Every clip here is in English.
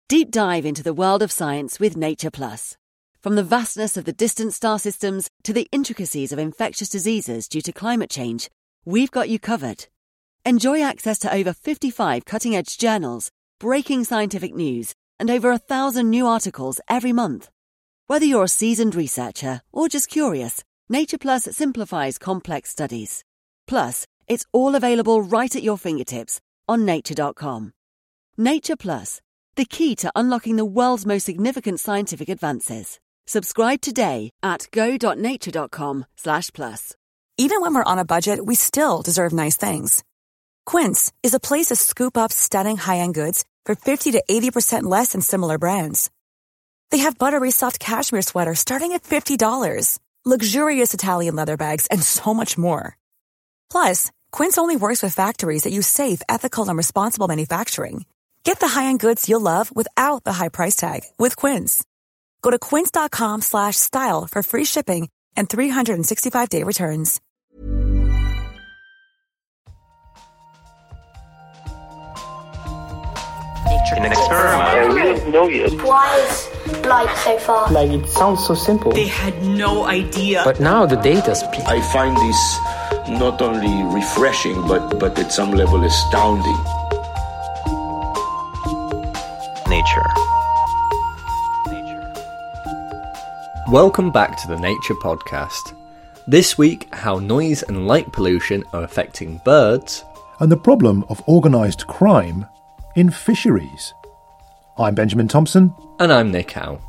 Deep dive into the world of science with Nature Plus. From the vastness of the distant star systems to the intricacies of infectious diseases due to climate change, we've got you covered. Enjoy access to over 55 cutting-edge journals, breaking scientific news, and over 1,000 new articles every month. Whether you're a seasoned researcher or just curious, Nature Plus simplifies complex studies. Plus, it's all available right at your fingertips on nature.com. Nature Plus, the key to unlocking the world's most significant scientific advances. Subscribe today at go.nature.com/plus. Even when we're on a budget, we still deserve nice things. Quince is a place to scoop up stunning high-end goods for 50 to 80% less than similar brands. They have buttery soft cashmere sweaters starting at $50, luxurious Italian leather bags, and so much more. Plus, Quince only works with factories that use safe, ethical, and responsible manufacturing. Get the high-end goods you'll love without the high price tag with Quince. Go to quince.com/style for free shipping and 365-day returns. In an experiment. Yeah, we don't know yet. Why is light so far? Like, it sounds so simple. They had no idea. But now the data speaks. I find this not only refreshing, but at some level astounding. Nature. Welcome back to the Nature Podcast. This week, how noise and light pollution are affecting birds, and the problem of organised crime in fisheries. I'm Benjamin Thompson. And I'm Nick Howe.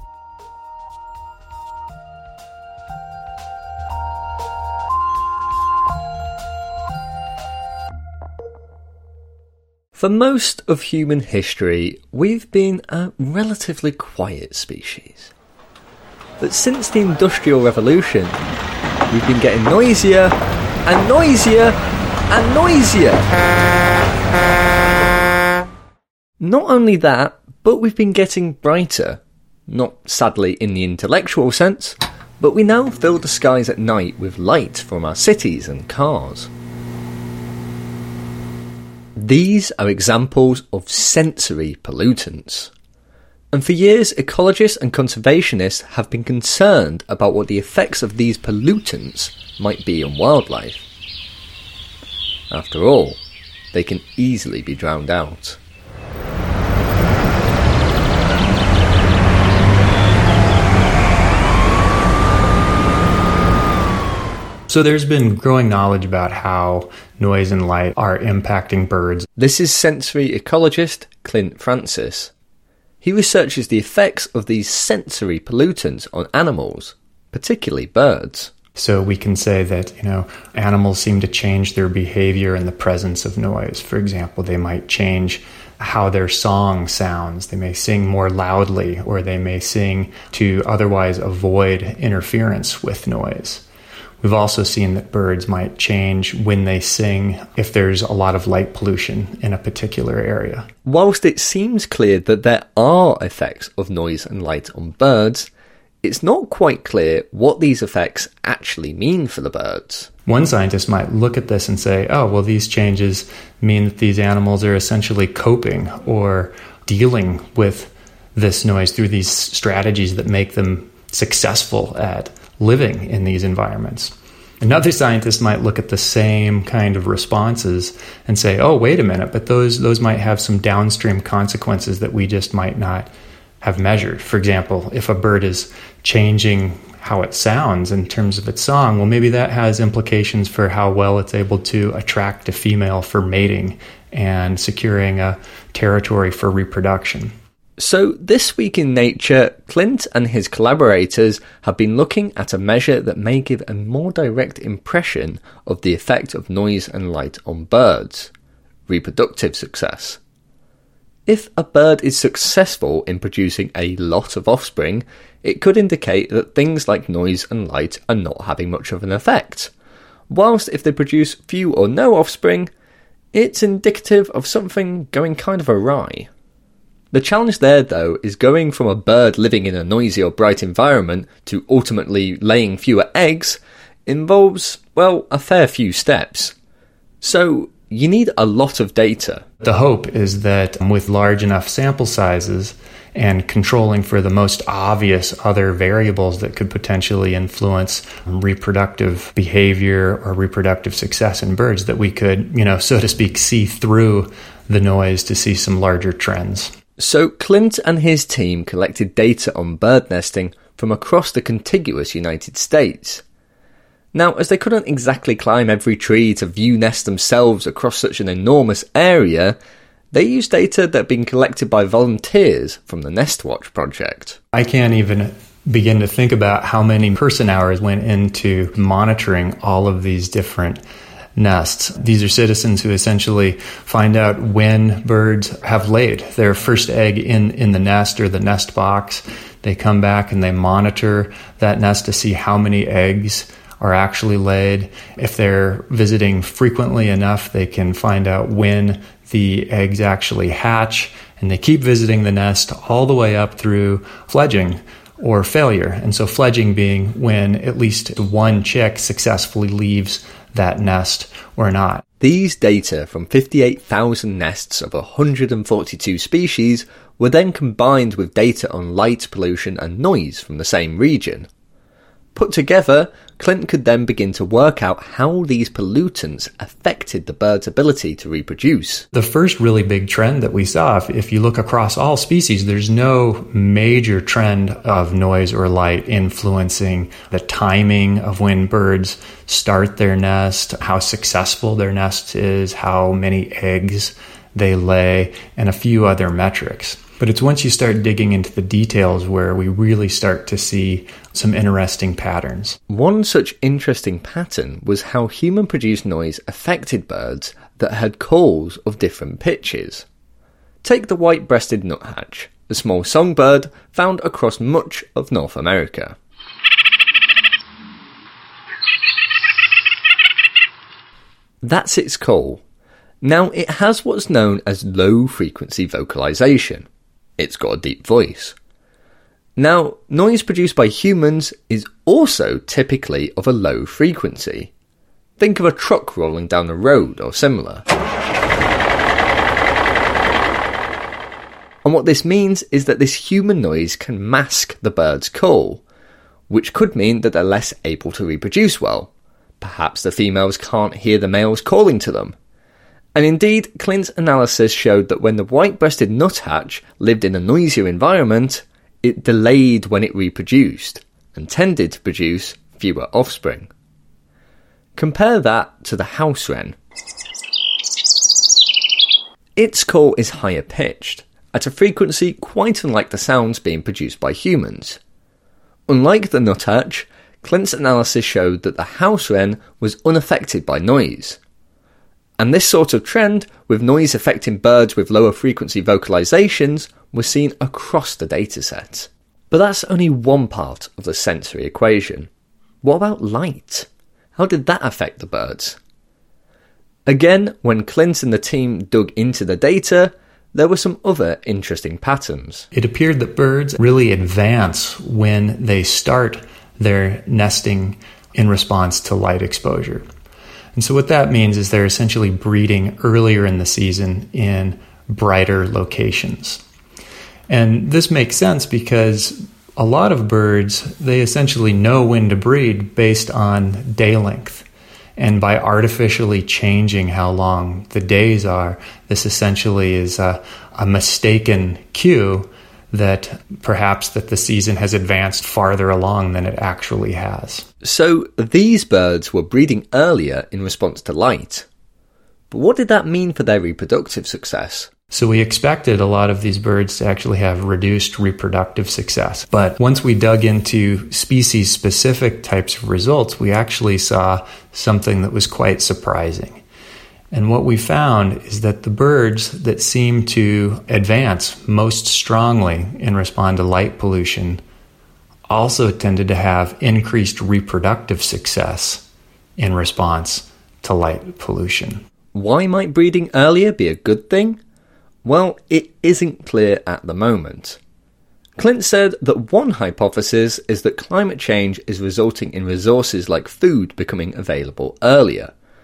For most of human history, we've been a relatively quiet species. But since the Industrial Revolution, we've been getting noisier and noisier and noisier. Not only that, but we've been getting brighter. Not sadly in the intellectual sense, but we now fill the skies at night with light from our cities and cars. These are examples of sensory pollutants. And for years, ecologists and conservationists have been concerned about what the effects of these pollutants might be on wildlife. After all, they can easily be drowned out. So there's been growing knowledge about how noise and light are impacting birds. This is sensory ecologist Clint Francis. He researches the effects of these sensory pollutants on animals, particularly birds. So we can say that, animals seem to change their behavior in the presence of noise. For example, they might change how their song sounds. They may sing more loudly, or they may sing to otherwise avoid interference with noise. We've also seen that birds might change when they sing if there's a lot of light pollution in a particular area. Whilst it seems clear that there are effects of noise and light on birds, it's not quite clear what these effects actually mean for the birds. One scientist might look at this and say, oh, well, these changes mean that these animals are essentially coping or dealing with this noise through these strategies that make them successful at living in these environments. Another scientist might look at the same kind of responses and say, oh, wait a minute, but those might have some downstream consequences that we just might not have measured. For example, if a bird is changing how it sounds in terms of its song, well, maybe that has implications for how well it's able to attract a female for mating and securing a territory for reproduction. So this week in Nature, Clint and his collaborators have been looking at a measure that may give a more direct impression of the effect of noise and light on birds: reproductive success. If a bird is successful in producing a lot of offspring, it could indicate that things like noise and light are not having much of an effect. Whilst if they produce few or no offspring, it's indicative of something going kind of awry. The challenge there, though, is going from a bird living in a noisy or bright environment to ultimately laying fewer eggs involves, well, a fair few steps. So, you need a lot of data. The hope is that with large enough sample sizes and controlling for the most obvious other variables that could potentially influence reproductive behavior or reproductive success in birds, that we could, so to speak, see through the noise to see some larger trends. So Clint and his team collected data on bird nesting from across the contiguous United States. Now, as they couldn't exactly climb every tree to view nests themselves across such an enormous area, they used data that had been collected by volunteers from the Nestwatch project. I can't even begin to think about how many person-hours went into monitoring all of these different nests. These are citizens who essentially find out when birds have laid their first egg in the nest or the nest box. They come back and they monitor that nest to see how many eggs are actually laid. If they're visiting frequently enough, they can find out when the eggs actually hatch, and they keep visiting the nest all the way up through fledging or failure. And so fledging being when at least one chick successfully leaves that nest or not. These data from 58,000 nests of 142 species were then combined with data on light pollution and noise from the same region. Put together, Clint could then begin to work out how these pollutants affected the bird's ability to reproduce. The first really big trend that we saw, if you look across all species, there's no major trend of noise or light influencing the timing of when birds start their nest, how successful their nest is, how many eggs they lay, and a few other metrics. But it's once you start digging into the details where we really start to see some interesting patterns. One such interesting pattern was how human-produced noise affected birds that had calls of different pitches. Take the white-breasted nuthatch, a small songbird found across much of North America. That's its call. Now, it has what's known as low-frequency vocalization. It's got a deep voice. Now, noise produced by humans is also typically of a low frequency. Think of a truck rolling down the road or similar. And what this means is that this human noise can mask the bird's call, which could mean that they're less able to reproduce well. Perhaps the females can't hear the males calling to them. And indeed, Clint's analysis showed that when the white-breasted nuthatch lived in a noisier environment, it delayed when it reproduced and tended to produce fewer offspring. Compare that to the house wren. Its call is higher pitched, at a frequency quite unlike the sounds being produced by humans. Unlike the nuthatch, Clint's analysis showed that the house wren was unaffected by noise. And this sort of trend, with noise affecting birds with lower frequency vocalizations, was seen across the dataset. But that's only one part of the sensory equation. What about light? How did that affect the birds? Again, when Clint and the team dug into the data, there were some other interesting patterns. It appeared that birds really advance when they start their nesting in response to light exposure. And so what that means is they're essentially breeding earlier in the season in brighter locations. And this makes sense because a lot of birds, they essentially know when to breed based on day length. And by artificially changing how long the days are, this essentially is a mistaken cue that perhaps that the season has advanced farther along than it actually has. So these birds were breeding earlier in response to light. But what did that mean for their reproductive success? So we expected a lot of these birds to actually have reduced reproductive success. But once we dug into species-specific types of results, we actually saw something that was quite surprising. And what we found is that the birds that seem to advance most strongly in response to light pollution also tended to have increased reproductive success in response to light pollution. Why might breeding earlier be a good thing? Well, it isn't clear at the moment. Clint said that one hypothesis is that climate change is resulting in resources like food becoming available earlier.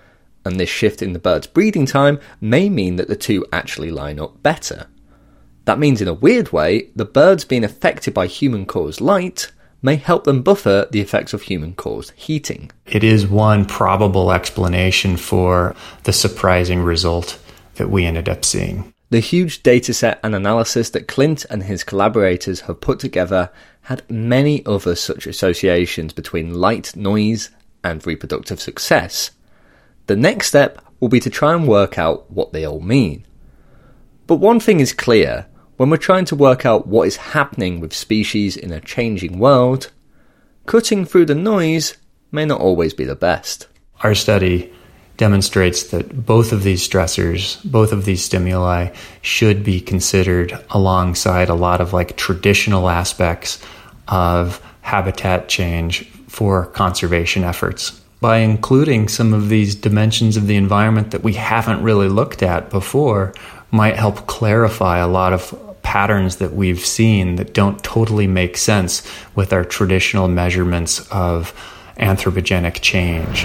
and this shift in the bird's breeding time may mean that the two actually line up better. That means in a weird way, the birds being affected by human-caused light may help them buffer the effects of human-caused heating. It is one probable explanation for the surprising result that we ended up seeing. The huge dataset and analysis that Clint and his collaborators have put together had many other such associations between light, noise, and reproductive success. The next step will be to try and work out what they all mean. But one thing is clear. When we're trying to work out what is happening with species in a changing world, cutting through the noise may not always be the best. Our study demonstrates that both of these stressors, both of these stimuli, should be considered alongside a lot of traditional aspects of habitat change for conservation efforts. By including some of these dimensions of the environment that we haven't really looked at before, might help clarify a lot of patterns that we've seen that don't totally make sense with our traditional measurements of anthropogenic change.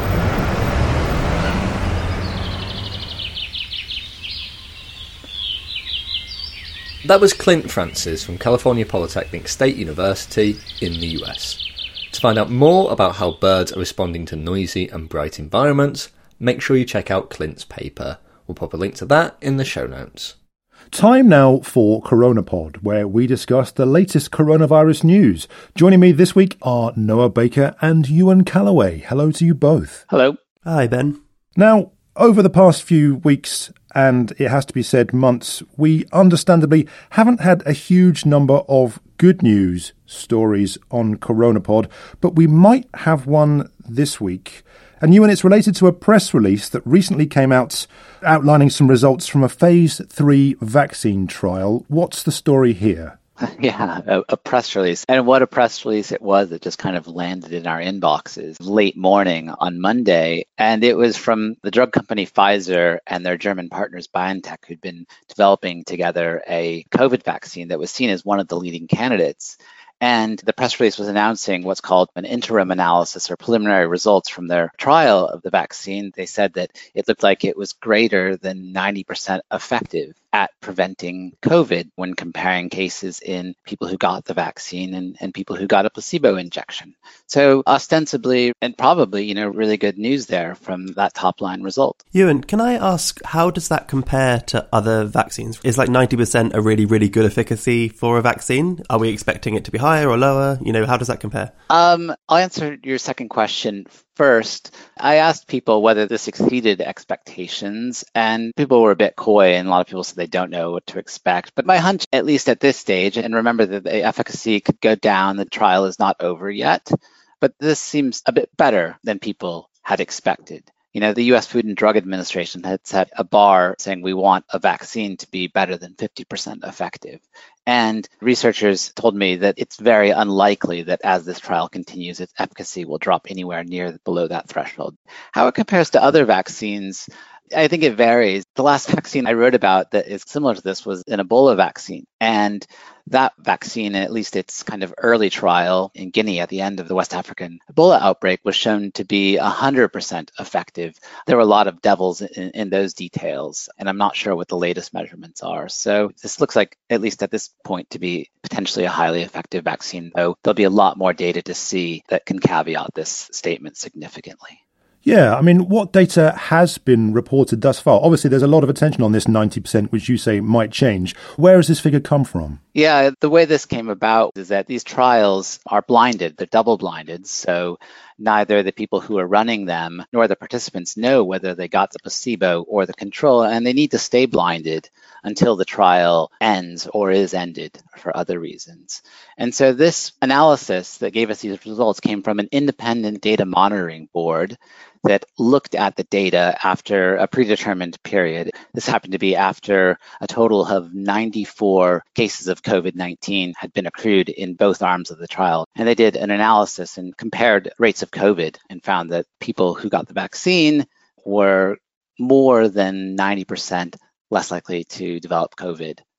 That was Clint Francis from California Polytechnic State University in the US. To find out more about how birds are responding to noisy and bright environments, make sure you check out Clint's paper. We'll pop a link to that in the show notes. Time now for CoronaPod, where we discuss the latest coronavirus news. Joining me this week are Noah Baker and Ewan Callaway. Hello to you both. Hello. Hi, Ben. Now, over the past few weeks, and it has to be said months, we understandably haven't had a huge number of good news stories on CoronaPod, but we might have one this week. And Ewan, it's related to a press release that recently came out outlining some results from a phase 3 vaccine trial. What's the story here? Yeah, a press release. And what a press release it was. It just kind of landed in our inboxes late morning on Monday. And it was from the drug company Pfizer and their German partners BioNTech, who'd been developing together a COVID vaccine that was seen as one of the leading candidates. And the press release was announcing what's called an interim analysis or preliminary results from their trial of the vaccine. They said that it looked like it was greater than 90% effective at preventing COVID when comparing cases in people who got the vaccine and people who got a placebo injection. So ostensibly and probably, really good news there from that top line result. Ewan, can I ask, how does that compare to other vaccines? Is 90% a really, really good efficacy for a vaccine? Are we expecting it to be higher or lower? How does that compare? I'll answer your second question first. I asked people whether this exceeded expectations, and people were a bit coy, and a lot of people said they don't know what to expect. But my hunch, at least at this stage, and remember that the efficacy could go down, the trial is not over yet, but this seems a bit better than people had expected. The U.S. Food and Drug Administration had set a bar saying we want a vaccine to be better than 50% effective. And researchers told me that it's very unlikely that as this trial continues, its efficacy will drop anywhere near below that threshold. How it compares to other vaccines, I think it varies. The last vaccine I wrote about that is similar to this was an Ebola vaccine. And that vaccine, at least its kind of early trial in Guinea at the end of the West African Ebola outbreak, was shown to be 100% effective. There were a lot of devils in those details, and I'm not sure what the latest measurements are. So this looks like, at least at this point, to be potentially a highly effective vaccine, though there'll be a lot more data to see that can caveat this statement significantly. Yeah, what data has been reported thus far? Obviously, there's a lot of attention on this 90%, which you say might change. Where has this figure come from? Yeah, the way this came about is that these trials are blinded. They're double blinded. So neither the people who are running them nor the participants know whether they got the placebo or the control, and they need to stay blinded until the trial ends or is ended for other reasons. And so this analysis that gave us these results came from an independent data monitoring board that looked at the data after a predetermined period. This happened to be after a total of 94 cases of COVID-19 had been accrued in both arms of the trial. And they did an analysis and compared rates of COVID and found that people who got the vaccine were more than 90% less likely to develop COVID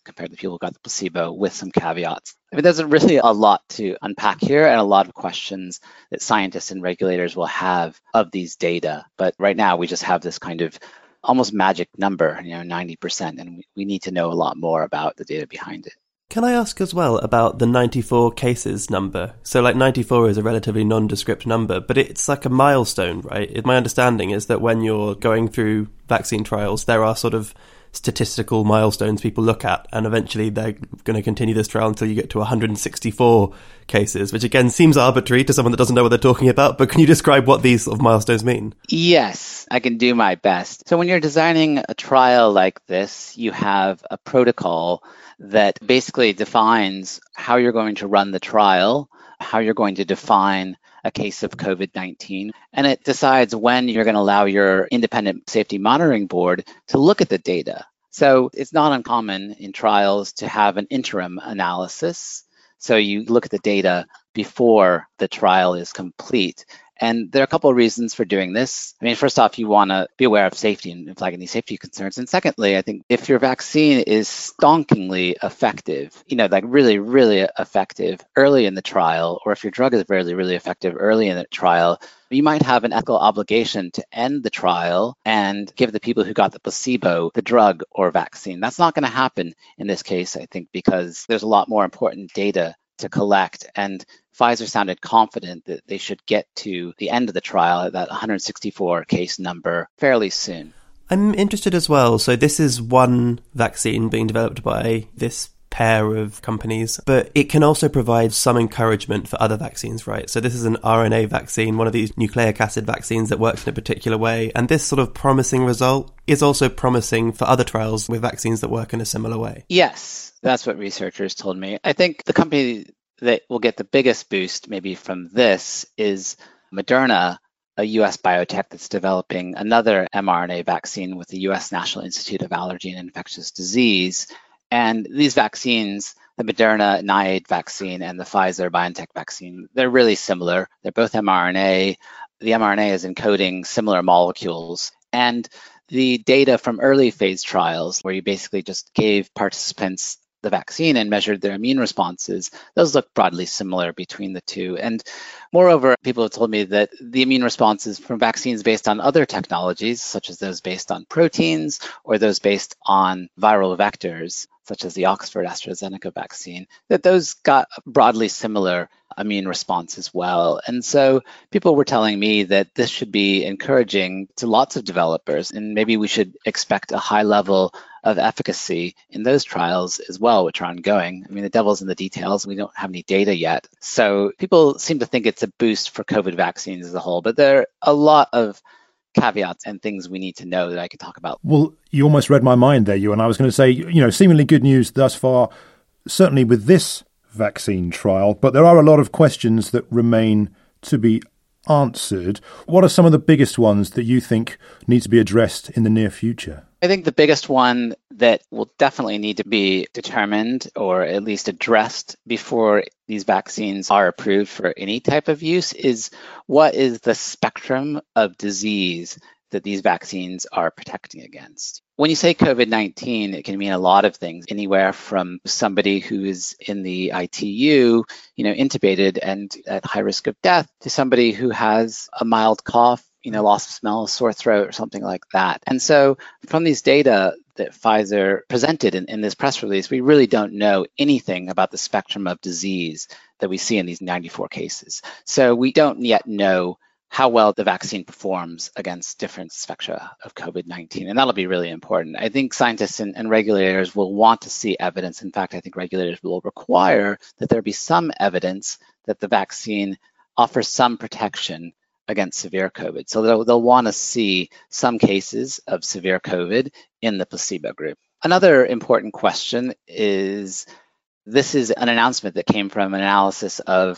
compared to people who got the placebo, with some caveats. I mean, there's really a lot to unpack here and a lot of questions that scientists and regulators will have of these data. But right now, we just have this kind of almost magic number, 90%, and we need to know a lot more about the data behind it. Can I ask as well about the 94 cases number? So 94 is a relatively nondescript number, but it's like a milestone, right? My understanding is that when you're going through vaccine trials, there are sort of statistical milestones people look at, and eventually they're going to continue this trial until you get to 164 cases, which again seems arbitrary to someone that doesn't know what they're talking about, but can you describe what these sort of milestones mean? Yes, I can do my best. So when you're designing a trial like this, you have a protocol that basically defines how you're going to run the trial, how you're going to define a case of COVID-19, and it decides when you're going to allow your independent safety monitoring board to look at the data. So it's not uncommon in trials to have an interim analysis. So you look at the data before the trial is complete. And there are a couple of reasons for doing this. I mean, first off, you want to be aware of safety and flag any safety concerns. And secondly, I think if your vaccine is stonkingly effective, really, really effective early in the trial, or if your drug is really, really effective early in the trial, you might have an ethical obligation to end the trial and give the people who got the placebo the drug or vaccine. That's not going to happen in this case, I think, because there's a lot more important data to collect. And Pfizer sounded confident that they should get to the end of the trial at that 164 case number fairly soon. I'm interested as well. So this is one vaccine being developed by this pair of companies, but it can also provide some encouragement for other vaccines, right? So this is an RNA vaccine, one of these nucleic acid vaccines that works in a particular way. And this sort of promising result is also promising for other trials with vaccines that work in a similar way. Yes, that's what researchers told me. I think the company that will get the biggest boost maybe from this is Moderna, a U.S. biotech that's developing another mRNA vaccine with the U.S. National Institute of Allergy and Infectious Disease. And these vaccines, the Moderna NIAID vaccine and the Pfizer BioNTech vaccine, they're really similar. They're both mRNA. The mRNA is encoding similar molecules. And the data from early phase trials, where you basically just gave participants the vaccine and measured their immune responses, those look broadly similar between the two. And moreover, people have told me that the immune responses from vaccines based on other technologies, such as those based on proteins or those based on viral vectors, such as the Oxford AstraZeneca vaccine, that those got broadly similar immune response as well. And so people were telling me that this should be encouraging to lots of developers, and maybe we should expect a high level of efficacy in those trials as well, which are ongoing. I mean, the devil's in the details. We don't have any data yet. So people seem to think it's a boost for COVID vaccines as a whole, but there are a lot of caveats and things we need to know that I can talk about. Well, you almost read my mind there, Ewan. I was going to say, seemingly good news thus far, certainly with this vaccine trial, but there are a lot of questions that remain to be answered. What are some of the biggest ones that you think need to be addressed in the near future? I think the biggest one that will definitely need to be determined or at least addressed before these vaccines are approved for any type of use is what is the spectrum of disease that these vaccines are protecting against. When you say COVID-19, it can mean a lot of things, anywhere from somebody who is in the ITU, intubated and at high risk of death, to somebody who has a mild cough, loss of smell, sore throat, or something like that. And so from these data that Pfizer presented in this press release, we really don't know anything about the spectrum of disease that we see in these 94 cases. So we don't yet know how well the vaccine performs against different spectra of COVID-19. And that'll be really important. I think scientists and regulators will want to see evidence. In fact, I think regulators will require that there be some evidence that the vaccine offers some protection against severe COVID. So they'll want to see some cases of severe COVID in the placebo group. Another important question is, this is an announcement that came from an analysis of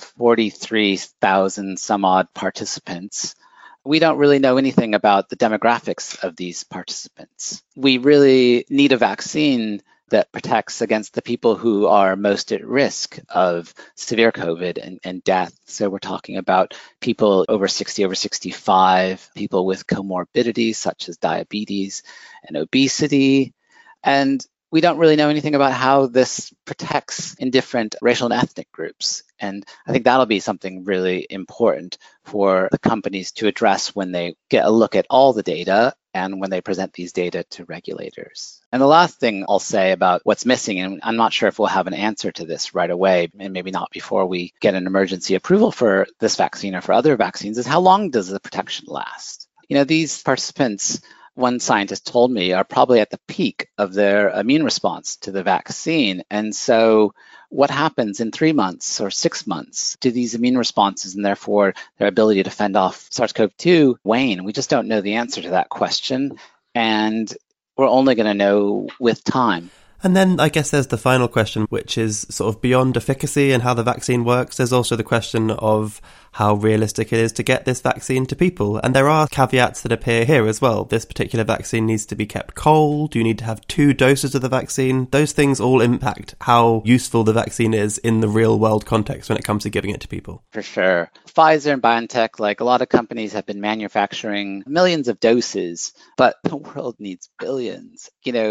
43,000 some odd participants. We don't really know anything about the demographics of these participants. We really need a vaccine that protects against the people who are most at risk of severe COVID and death. So we're talking about people over 60, over 65, people with comorbidities such as diabetes and obesity. And we don't really know anything about how this protects in different racial and ethnic groups. And I think that'll be something really important for the companies to address when they get a look at all the data and when they present these data to regulators. And the last thing I'll say about what's missing, and I'm not sure if we'll have an answer to this right away, and maybe not before we get an emergency approval for this vaccine or for other vaccines, is how long does the protection last? These participants, one scientist told me, are probably at the peak of their immune response to the vaccine. And so what happens in 3 months or 6 months? Do these immune responses and therefore their ability to fend off SARS-CoV-2 wane? We just don't know the answer to that question. And we're only going to know with time. And then I guess there's the final question, which is sort of beyond efficacy and how the vaccine works. There's also the question of how realistic it is to get this vaccine to people. And there are caveats that appear here as well. This particular vaccine needs to be kept cold. You need to have 2 doses of the vaccine. Those things all impact how useful the vaccine is in the real world context when it comes to giving it to people. For sure. Pfizer and BioNTech, like a lot of companies, have been manufacturing millions of doses, but the world needs billions.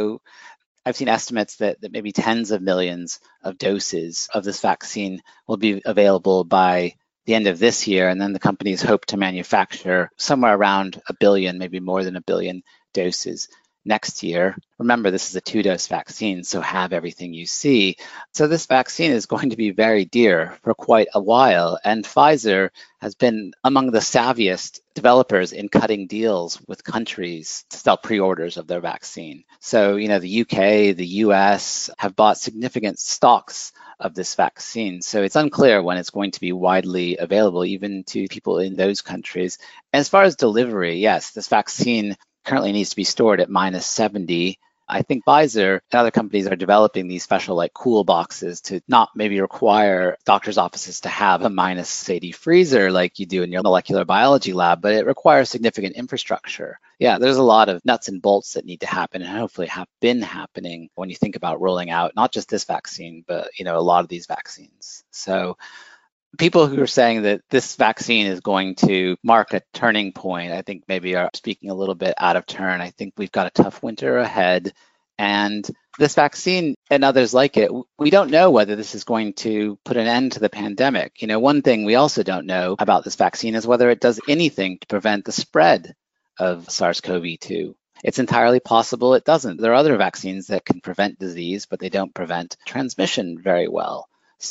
I've seen estimates that maybe tens of millions of doses of this vaccine will be available by the end of this year. And then the companies hope to manufacture somewhere around 1 billion, maybe more than 1 billion doses next year. Remember, this is a 2-dose vaccine, so have everything you see. So this vaccine is going to be very dear for quite a while. And Pfizer has been among the savviest developers in cutting deals with countries to sell pre-orders of their vaccine. So, the UK, the US have bought significant stocks of this vaccine. So it's unclear when it's going to be widely available, even to people in those countries. And as far as delivery, yes, this vaccine currently needs to be stored at -70. I think Pfizer and other companies are developing these special cool boxes to not maybe require doctors' offices to have a -80 freezer like you do in your molecular biology lab, but it requires significant infrastructure. Yeah, there's a lot of nuts and bolts that need to happen and hopefully have been happening when you think about rolling out not just this vaccine, but a lot of these vaccines. So people who are saying that this vaccine is going to mark a turning point, I think maybe are speaking a little bit out of turn. I think we've got a tough winter ahead. And this vaccine and others like it, we don't know whether this is going to put an end to the pandemic. One thing we also don't know about this vaccine is whether it does anything to prevent the spread of SARS-CoV-2. It's entirely possible it doesn't. There are other vaccines that can prevent disease, but they don't prevent transmission very well.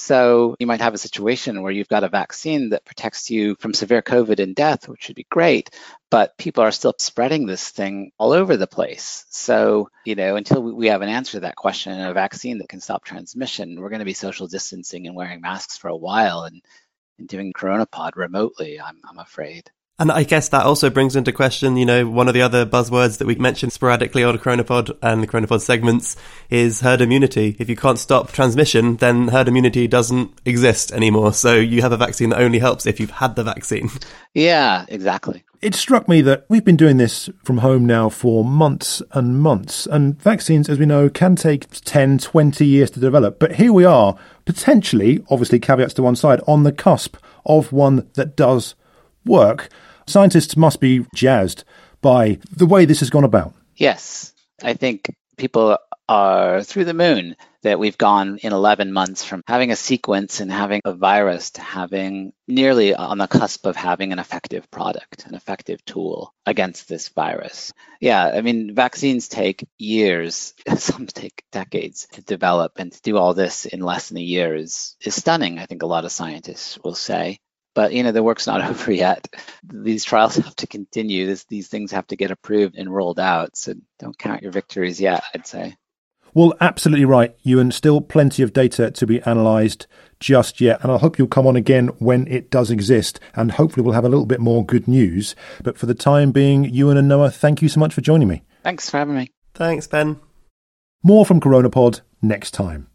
So you might have a situation where you've got a vaccine that protects you from severe COVID and death, which would be great, but people are still spreading this thing all over the place. So, until we have an answer to that question and a vaccine that can stop transmission, we're going to be social distancing and wearing masks for a while and doing CoronaPod remotely, I'm afraid. And I guess that also brings into question, one of the other buzzwords that we mentioned sporadically on CoronaPod and the CoronaPod segments is herd immunity. If you can't stop transmission, then herd immunity doesn't exist anymore. So you have a vaccine that only helps if you've had the vaccine. Yeah, exactly. It struck me that we've been doing this from home now for months and months, and vaccines, as we know, can take 10, 20 years to develop. But here we are, potentially, obviously caveats to one side, on the cusp of one that does work. Scientists must be jazzed by the way this has gone about. Yes, I think people are through the moon that we've gone in 11 months from having a sequence and having a virus to having nearly on the cusp of having an effective product, an effective tool against this virus. Yeah, vaccines take years, some take decades to develop, and to do all this in less than a year is stunning, I think a lot of scientists will say. But, the work's not over yet. These trials have to continue. These things have to get approved and rolled out. So don't count your victories yet, I'd say. Well, absolutely right, Ewan. Still plenty of data to be analysed just yet. And I hope you'll come on again when it does exist. And hopefully we'll have a little bit more good news. But for the time being, Ewan and Noah, thank you so much for joining me. Thanks for having me. Thanks, Ben. More from CoronaPod next time.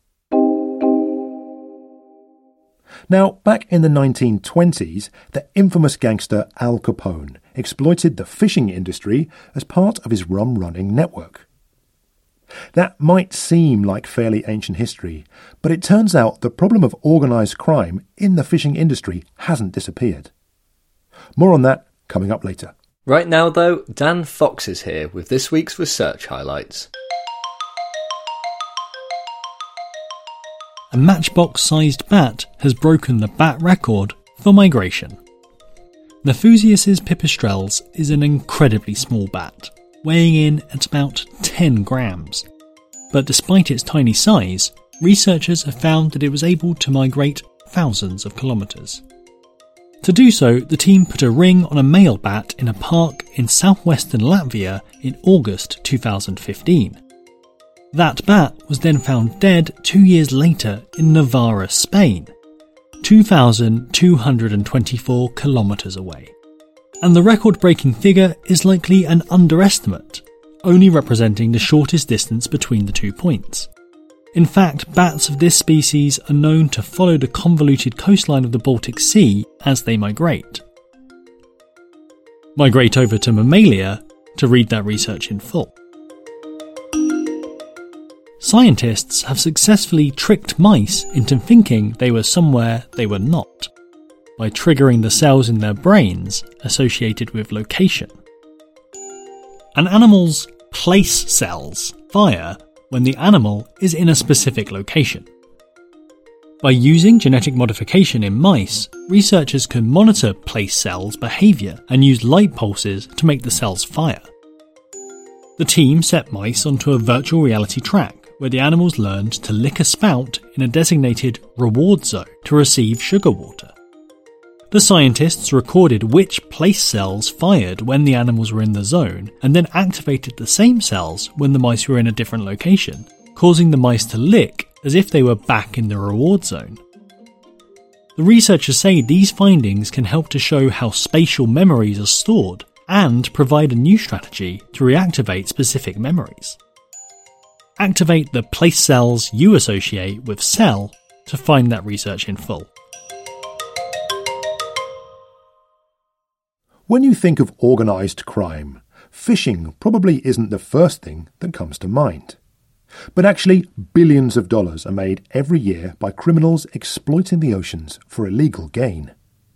Now, back in the 1920s, the infamous gangster Al Capone exploited the fishing industry as part of his rum-running network. That might seem like fairly ancient history, but it turns out the problem of organised crime in the fishing industry hasn't disappeared. More on that coming up later. Right now, though, Dan Fox is here with this week's research highlights. a matchbox-sized bat has broken the bat record for migration. Nephusius's pipistrelles is an incredibly small bat, weighing in at about 10 grams. But despite its tiny size, researchers have found that it was able to migrate thousands of kilometres. To do so, the team put a ring on a male bat in a park in southwestern Latvia in August 2015. That bat was then found dead 2 years later in Navarra, Spain, 2,224 kilometres away. And the record-breaking figure is likely an underestimate, only representing the shortest distance between the 2 points. In fact, bats of this species are known to follow the convoluted coastline of the Baltic Sea as they migrate. Migrate over to Mammalia to read that research in full. Scientists have successfully tricked mice into thinking they were somewhere they were not, by triggering the cells in their brains associated with location. An animal's place cells fire when the animal is in a specific location. By using genetic modification in mice, researchers can monitor place cells' behaviour and use light pulses to make the cells fire. The team set mice onto a virtual reality track where the animals learned to lick a spout in a designated reward zone to receive sugar water. The scientists recorded which place cells fired when the animals were in the zone and then activated the same cells when the mice were in a different location, causing the mice to lick as if they were back in the reward zone. The researchers say these findings can help to show how spatial memories are stored and provide a new strategy to reactivate specific memories. Activate the place cells you associate with cell to find that research in full. When you think of organised crime, fishing probably isn't the first thing that comes to mind. But actually, billions of dollars are made every year by criminals exploiting the oceans for illegal gain.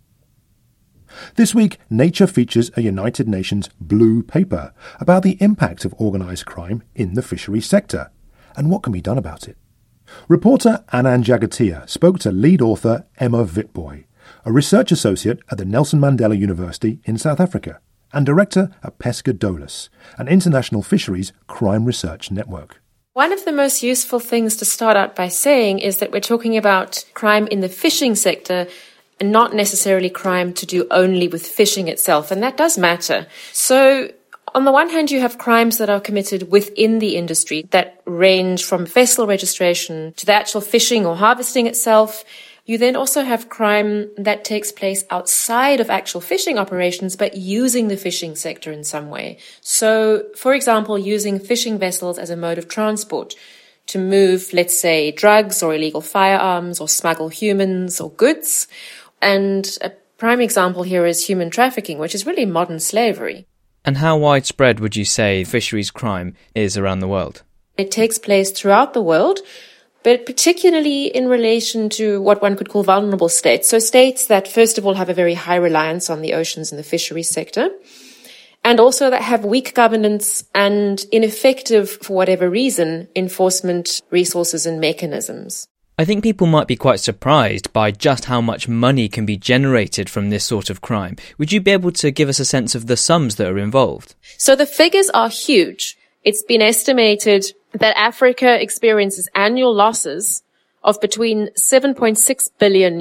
This week, Nature features a United Nations blue paper about the impact of organised crime in the fisheries sector and what can be done about it. Reporter Anand Jagatia spoke to lead author Emma Witbooi, a research associate at the Nelson Mandela University in South Africa and director at Pescadores, an international fisheries crime research network. One of the most useful things to start out by saying is that we're talking about crime in the fishing sector and not necessarily crime to do only with fishing itself, and that does matter. So on the one hand, you have crimes that are committed within the industry that range from vessel registration to the actual fishing or harvesting itself. You then also have crime that takes place outside of actual fishing operations, but using the fishing sector in some way. So, for example, using fishing vessels as a mode of transport to move, let's say, drugs or illegal firearms or smuggle humans or goods. And a prime example here is human trafficking, which is really modern slavery. And how widespread would you say fisheries crime is around the world? It takes place throughout the world, but particularly in relation to what one could call vulnerable states. So states that, first of all, have a very high reliance on the oceans and the fisheries sector, and also that have weak governance and ineffective, for whatever reason, enforcement resources and mechanisms. I think people might be quite surprised by just how much money can be generated from this sort of crime. Would you be able to give us a sense of the sums that are involved? So the figures are huge. It's been estimated that Africa experiences annual losses of between $7.6 billion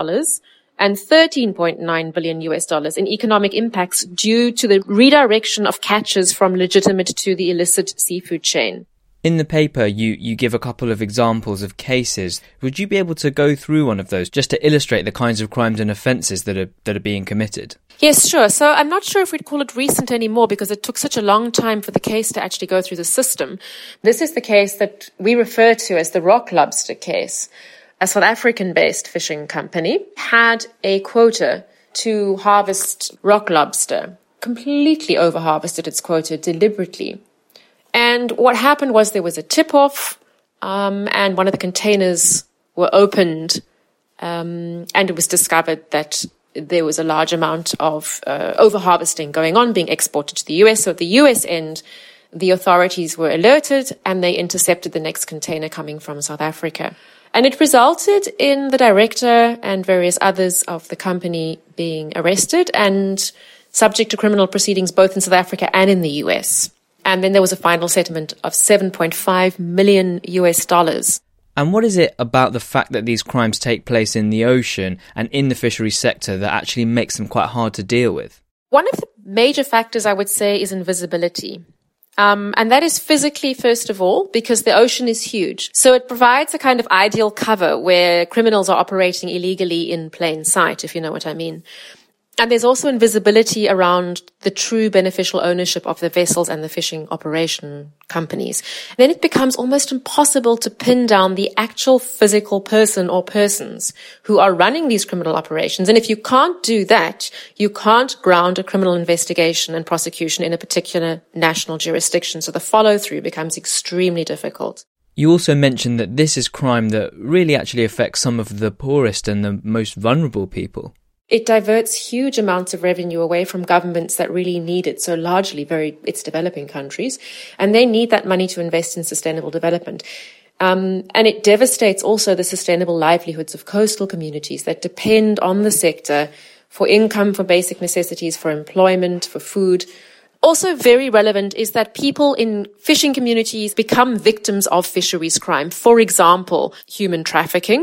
and $13.9 billion in economic impacts due to the redirection of catches from legitimate to the illicit seafood chain. In the paper, you give a couple of examples of cases. Would you be able to go through one of those just to illustrate the kinds of crimes and offences that are being committed? Yes, sure. So I'm not sure if we'd call it recent anymore because it took such a long time for the case to actually go through the system. This is the case that we refer to as the rock lobster case. A South African-based fishing company had a quota to harvest rock lobster, completely over-harvested its quota deliberately. And what happened was there was a tip-off, and one of the containers were opened, and it was discovered that there was a large amount of over-harvesting going on, being exported to the US. So at the US end, the authorities were alerted, and they intercepted the next container coming from South Africa. And it resulted in the director and various others of the company being arrested and subject to criminal proceedings both in South Africa and in the US. And then there was a final settlement of $7.5 million. And what is it about the fact that these crimes take place in the ocean and in the fisheries sector that actually makes them quite hard to deal with? One of the major factors, I would say, is invisibility. And that is physically, first of all, because the ocean is huge. So it provides a kind of ideal cover where criminals are operating illegally in plain sight, if you know what I mean. And there's also invisibility around the true beneficial ownership of the vessels and the fishing operation companies. Then it becomes almost impossible to pin down the actual physical person or persons who are running these criminal operations. And if you can't do that, you can't ground a criminal investigation and prosecution in a particular national jurisdiction. So the follow-through becomes extremely difficult. You also mentioned that this is crime that really actually affects some of the poorest and the most vulnerable people. It diverts huge amounts of revenue away from governments that really need it. So largely it's developing countries, and they need that money to invest in sustainable development. And it devastates also the sustainable livelihoods of coastal communities that depend on the sector for income, for basic necessities, for employment, for food. Also very relevant is that people in fishing communities become victims of fisheries crime. For example, human trafficking.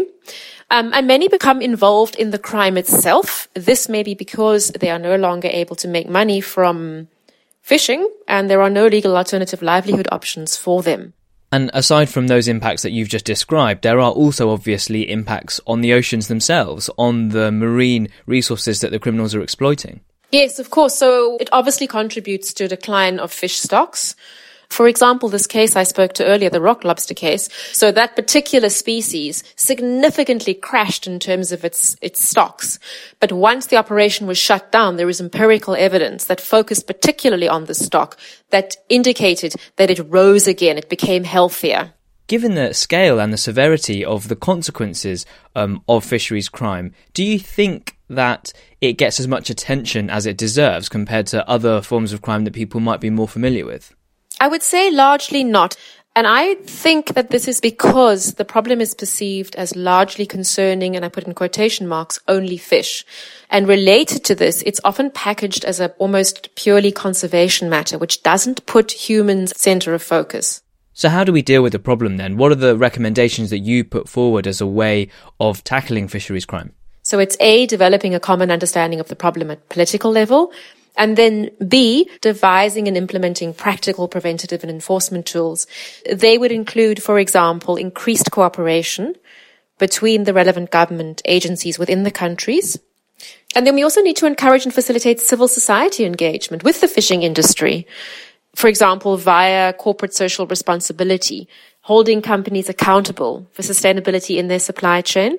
And many become involved in the crime itself. This may be because they are no longer able to make money from fishing and there are no legal alternative livelihood options for them. And aside from those impacts that you've just described, there are also obviously impacts on the oceans themselves, on the marine resources that the criminals are exploiting. Yes, of course. So it obviously contributes to a decline of fish stocks. For example, this case I spoke to earlier, the rock lobster case, so that particular species significantly crashed in terms of its stocks. But once the operation was shut down, there is empirical evidence that focused particularly on the stock that indicated that it rose again, it became healthier. Given the scale and the severity of the consequences of fisheries crime, do you think that it gets as much attention as it deserves compared to other forms of crime that people might be more familiar with? I would say largely not. And I think that this is because the problem is perceived as largely concerning, and I put in quotation marks, only fish. And related to this, it's often packaged as a almost purely conservation matter, which doesn't put humans center of focus. So how do we deal with the problem then? What are the recommendations that you put forward as a way of tackling fisheries crime? So it's A, developing a common understanding of the problem at political level. And then B, devising and implementing practical preventative and enforcement tools. They would include, for example, increased cooperation between the relevant government agencies within the countries. And then we also need to encourage and facilitate civil society engagement with the fishing industry. For example, via corporate social responsibility, holding companies accountable for sustainability in their supply chain.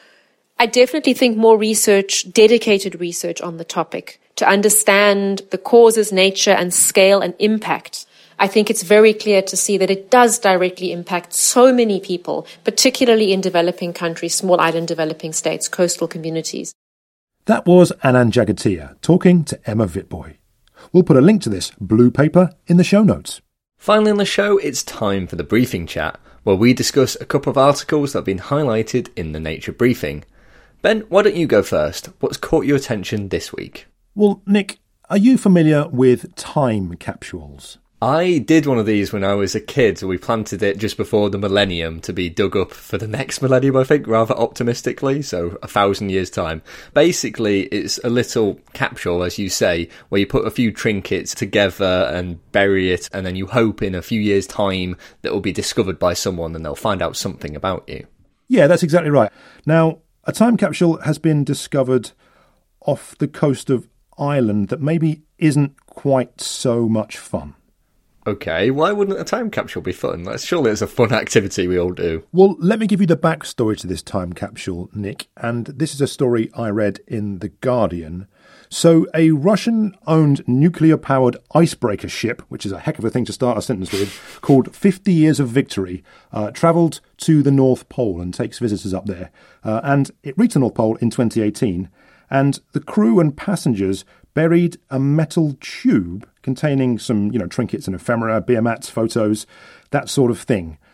I definitely think more research, dedicated research on the topic, to understand the causes, nature and scale and impact. I think it's very clear to see that it does directly impact so many people, particularly in developing countries, small island developing states, coastal communities. That was Anand Jagatia talking to Emma Vitboy. We'll put a link to this blue paper in the show notes. Finally on the show, it's time for the briefing chat, where we discuss a couple of articles that have been highlighted in the Nature briefing. Ben, why don't you go first? What's caught your attention this week? Well, Nick, are you familiar with time capsules? I did one of these when I was a kid. We planted it just before the millennium to be dug up for the next millennium, I think, rather optimistically, so 1,000 years' time. Basically, it's a little capsule, as you say, where you put a few trinkets together and bury it, and then you hope in a few years' time that it will be discovered by someone and they'll find out something about you. Yeah, that's exactly right. Now, a time capsule has been discovered off the coast of Ireland that maybe isn't quite so much fun. Okay, why wouldn't a time capsule be fun? Surely it's a fun activity we all do. Well, let me give you the backstory to this time capsule, Nick, and this is a story I read in The Guardian. So a Russian-owned nuclear-powered icebreaker ship, which is a heck of a thing to start a sentence with, called 50 Years of Victory, travelled to the North Pole and takes visitors up there. And it reached the North Pole in 2018, and the crew and passengers buried a metal tube containing some, trinkets and ephemera, beer mats, photos, that sort of thing.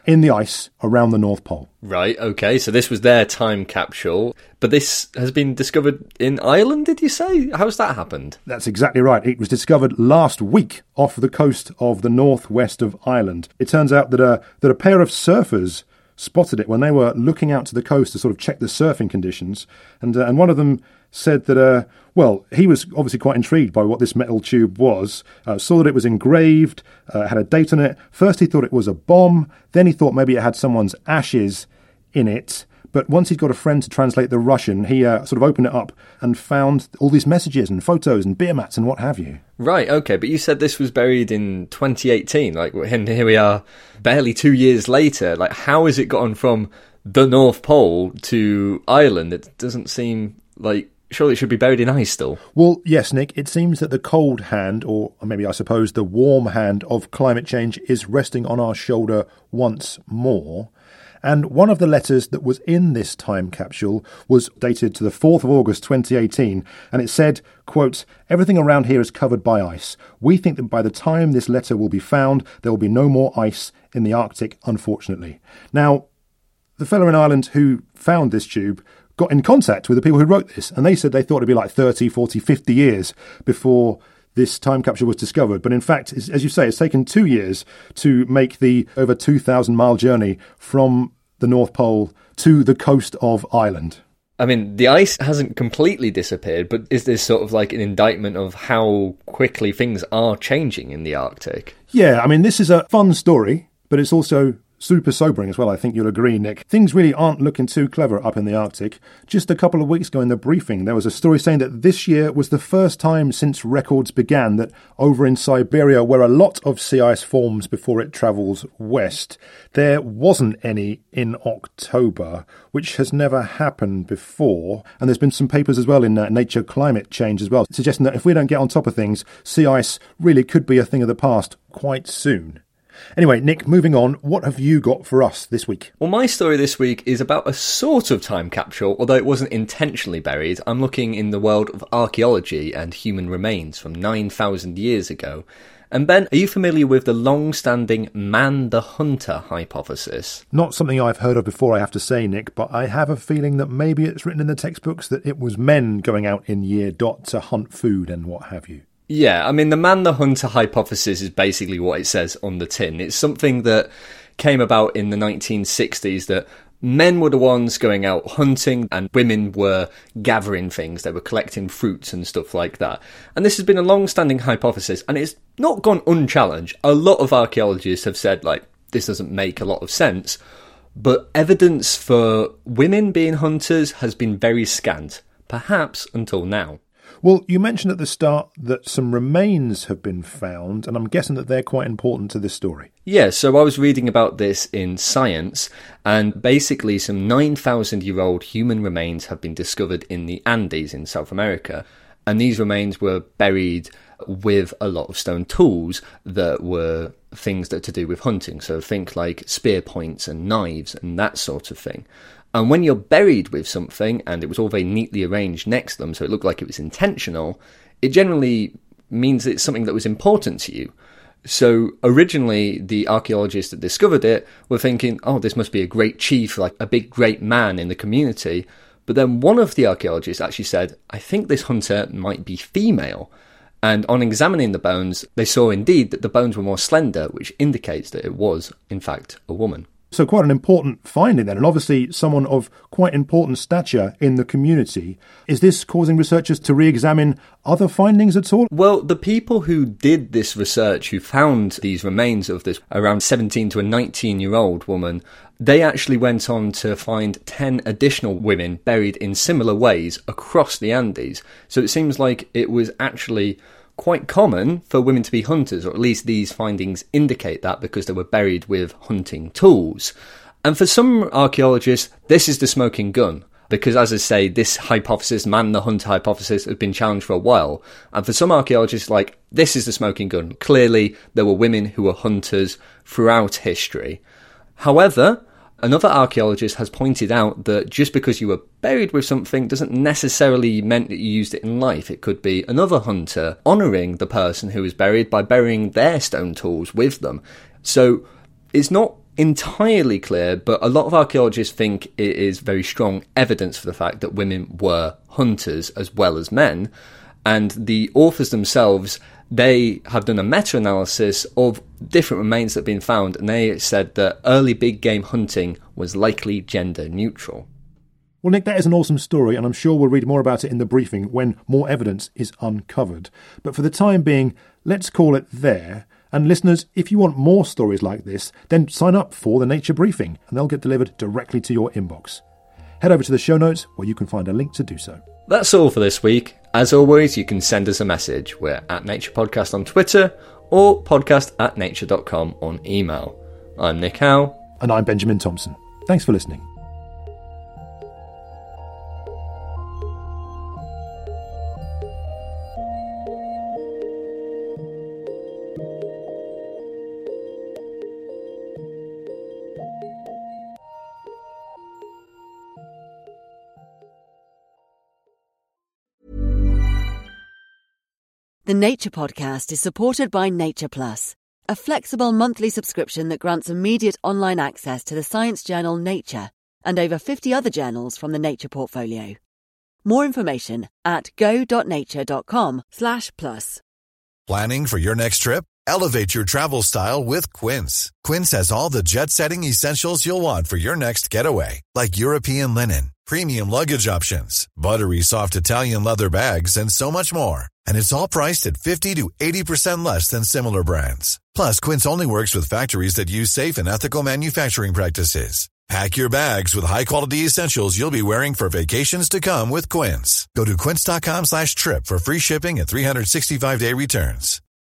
in the ice around the North Pole. Right, okay, so this was their time capsule, but this has been discovered in Ireland, did you say? How's that happened? That's exactly right. It was discovered last week off the coast of the northwest of Ireland. It turns out that a pair of surfers spotted it when they were looking out to the coast to sort of check the surfing conditions, and one of them said that, he was obviously quite intrigued by what this metal tube was, saw that it was engraved, had a date on it. First he thought it was a bomb, then he thought maybe it had someone's ashes in it, but once he'd got a friend to translate the Russian, he sort of opened it up and found all these messages and photos and beer mats and what have you. Right, okay, but you said this was buried in 2018, and here we are barely 2 years later. How has it gotten from the North Pole to Ireland? It doesn't seem like... Surely it should be buried in ice still. Well, yes, Nick, it seems that the cold hand, or maybe I suppose the warm hand of climate change is resting on our shoulder once more. And one of the letters that was in this time capsule was dated to the 4th of August 2018, and it said, quote, "Everything around here is covered by ice. We think that by the time this letter will be found, there will be no more ice in the Arctic, unfortunately." Now, the fellow in Ireland who found this tube got in contact with the people who wrote this, and they said they thought it'd be like 30, 40, 50 years before this time capsule was discovered. But in fact, as you say, it's taken 2 years to make the over 2,000-mile journey from the North Pole to the coast of Ireland. I mean, the ice hasn't completely disappeared, but is this sort of like an indictment of how quickly things are changing in the Arctic? Yeah, I mean, this is a fun story, but it's also super sobering as well, I think you'll agree, Nick. Things really aren't looking too clever up in the Arctic. Just a couple of weeks ago in the briefing, there was a story saying that this year was the first time since records began that over in Siberia, where a lot of sea ice forms before it travels west, there wasn't any in October, which has never happened before. And there's been some papers as well in Nature Climate Change as well, suggesting that if we don't get on top of things, sea ice really could be a thing of the past quite soon. Anyway, Nick, moving on, what have you got for us this week? Well, my story this week is about a sort of time capsule, although it wasn't intentionally buried. I'm looking in the world of archaeology and human remains from 9,000 years ago. And Ben, are you familiar with the long-standing man the hunter hypothesis? Not something I've heard of before, I have to say, Nick, but I have a feeling that maybe it's written in the textbooks that it was men going out in year dot to hunt food and what have you. Yeah, I mean, the man the hunter hypothesis is basically what it says on the tin. It's something that came about in the 1960s, that men were the ones going out hunting and women were gathering things. They were collecting fruits and stuff like that. And this has been a long-standing hypothesis, and it's not gone unchallenged. A lot of archaeologists have said, this doesn't make a lot of sense. But evidence for women being hunters has been very scant, perhaps until now. Well, you mentioned at the start that some remains have been found, and I'm guessing that they're quite important to this story. Yeah, so I was reading about this in Science, and basically some 9,000-year-old human remains have been discovered in the Andes in South America, and these remains were buried with a lot of stone tools that were things that to do with hunting, so think like spear points and knives and that sort of thing. And when you're buried with something, and it was all very neatly arranged next to them, so it looked like it was intentional, it generally means it's something that was important to you. So originally, the archaeologists that discovered it were thinking, oh, this must be a great chief, like a big great man in the community. But then one of the archaeologists actually said, I think this hunter might be female. And on examining the bones, they saw indeed that the bones were more slender, which indicates that it was, in fact, a woman. So quite an important finding then, and obviously someone of quite important stature in the community. Is this causing researchers to re-examine other findings at all? Well, the people who did this research, who found these remains of this around 17 to a 19-year-old woman, they actually went on to find 10 additional women buried in similar ways across the Andes. So it seems like it was actually quite common for women to be hunters, or at least these findings indicate that, because they were buried with hunting tools. And for some archaeologists, this is the smoking gun, because as I say, this hypothesis, man the hunter hypothesis, has been challenged for a while. And for some archaeologists, this is the smoking gun. Clearly, there were women who were hunters throughout history. However, another archaeologist has pointed out that just because you were buried with something doesn't necessarily mean that you used it in life. It could be another hunter honouring the person who was buried by burying their stone tools with them. So it's not entirely clear, but a lot of archaeologists think it is very strong evidence for the fact that women were hunters as well as men. And the authors themselves, they have done a meta-analysis of different remains that have been found, and they said that early big game hunting was likely gender neutral. Well, Nick, that is an awesome story, and I'm sure we'll read more about it in the briefing when more evidence is uncovered. But for the time being, let's call it there. And listeners, if you want more stories like this, then sign up for the Nature Briefing, and they'll get delivered directly to your inbox. Head over to the show notes where you can find a link to do so. That's all for this week. As always, you can send us a message. We're at Nature Podcast on Twitter or podcast@nature.com on email. I'm Nick Howe. And I'm Benjamin Thompson. Thanks for listening. The Nature Podcast is supported by Nature Plus, a flexible monthly subscription that grants immediate online access to the science journal Nature and over 50 other journals from the Nature portfolio. More information at go.nature.com/plus. Planning for your next trip? Elevate your travel style with Quince. Quince has all the jet-setting essentials you'll want for your next getaway, like European linen, premium luggage options, buttery soft Italian leather bags, and so much more. And it's all priced at 50 to 80% less than similar brands. Plus, Quince only works with factories that use safe and ethical manufacturing practices. Pack your bags with high-quality essentials you'll be wearing for vacations to come with Quince. Go to quince.com/trip for free shipping and 365-day returns.